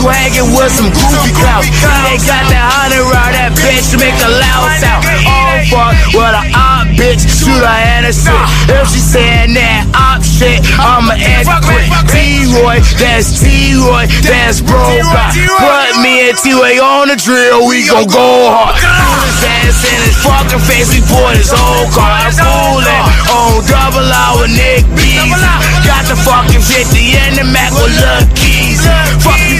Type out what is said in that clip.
you hanging with some goofy clouds. They got that 100 round, that bitch make a loud sound. Oh fuck, what a op bitch, shoot her and a shit. If she saying that op shit, I'ma answer quick. T-Roy, that's T-Roy, that's bro. Put me and T-Way on the drill, we gon' go hard. Shoot his ass in his fucking face, we bought his whole car. I'm fooling on double R with Nick Beasley. Got the fucking 50 in the Mac with Lil Keys. Fuck you